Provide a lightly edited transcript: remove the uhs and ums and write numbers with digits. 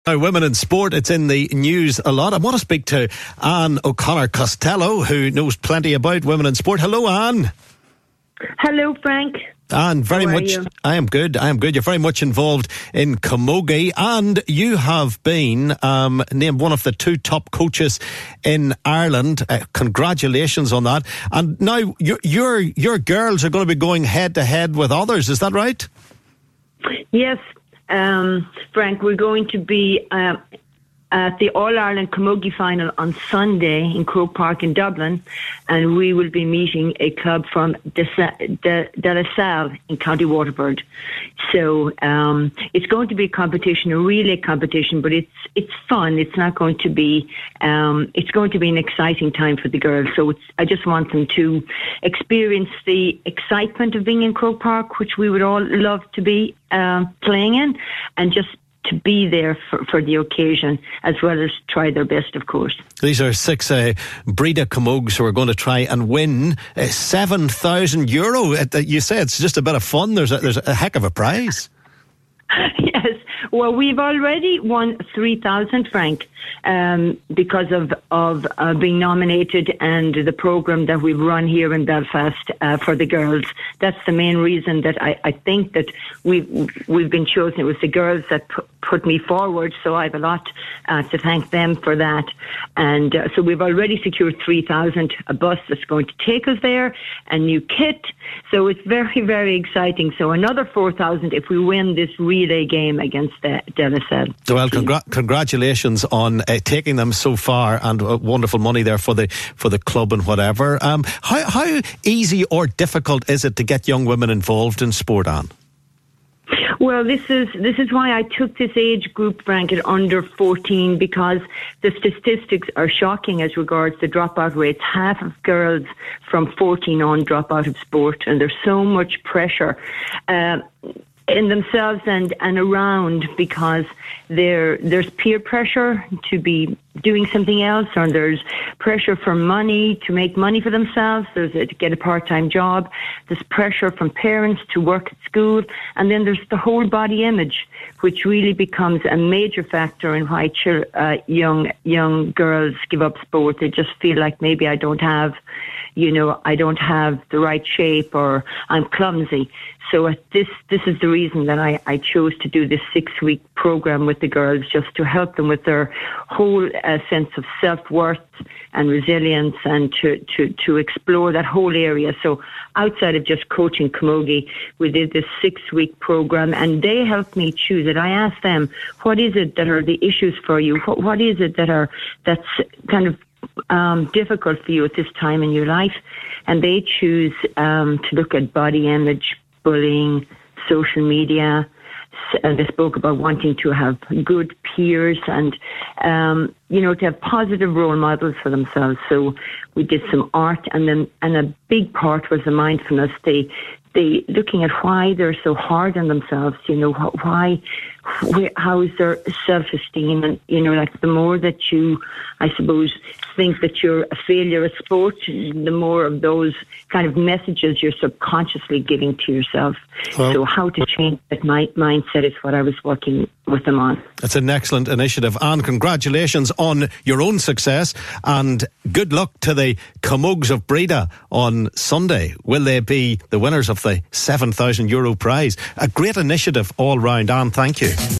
Now, women in sport, it's in the news a lot. I want to speak to Anne O'Connor Costello, who knows plenty about women in sport. Hello, Anne. Hello, Frank. Anne, very much. You? I am good. You're very much involved in camogie, and you have been named one of the 2 top coaches in Ireland. Congratulations on that. And now your girls are going to be going head to head with others. Is that right? Yes. Frank, we're going to be at the All-Ireland Camogie Final on Sunday in Croke Park in Dublin, and we will be meeting a club from De La Salle in County Waterford. So it's going to be a competition, a relay competition, but it's fun. It's not going to be. It's going to be an exciting time for the girls. So I just want them to experience the excitement of being in Croke Park, which we would all love to be playing in, and just to be there for the occasion, as well as try their best, of course. These are 6 Breda Camogues who are going to try and win €7,000. You say it's just a bit of fun. There's a heck of a prize. Yes. Well, we've already won 3,000, Frank, because of being nominated and the programme that we've run here in Belfast for the girls. That's the main reason that I think that we've been chosen. It was the girls that put me forward, so I have a lot to thank them for that. And so we've already secured 3,000, a bus that's going to take us there, a new kit. So it's very, very exciting. So another 4,000 if we win this relay game against De La Salle. Well, congratulations on taking them so far, and wonderful money there for the club and whatever. How easy or difficult is it to get young women involved in sport, Anne? Well, this is why I took this age group, Frank, at under 14, because the statistics are shocking as regards the dropout rates. Half of girls from 14 on drop out of sport, and there's so much pressure in themselves and around, because there's peer pressure to be doing something else, or there's pressure for money, to make money for themselves, to get a part-time job, there's pressure from parents to work at school, and then there's the whole body image, which really becomes a major factor in why young girls give up sport. They just feel like, maybe I don't have the right shape, or I'm clumsy. So this is the reason that I chose to do this 6-week program with the girls, just to help them with their whole sense of self-worth and resilience, and to explore that whole area. So outside of just coaching camogie, we did this 6-week program, and they helped me choose it. I asked them, what is it that are the issues for you? What is it that's kind of difficult for you at this time in your life? And they choose to look at body image, bullying, social media, and they spoke about wanting to have good peers and to have positive role models for themselves. So we did some art, and a big part was the mindfulness. They looking at why they're so hard on themselves. How is their self-esteem, and like the more that you, I suppose, think that you're a failure at sport, the more of those kind of messages you're subconsciously giving to yourself. Well, so how to change that mindset is what I was working with them on. It's an excellent initiative, and congratulations on your own success, and good luck to the Camogues of Breda on Sunday. Will they be the winners of the €7,000 prize? A great initiative all round, Anne. Thank you.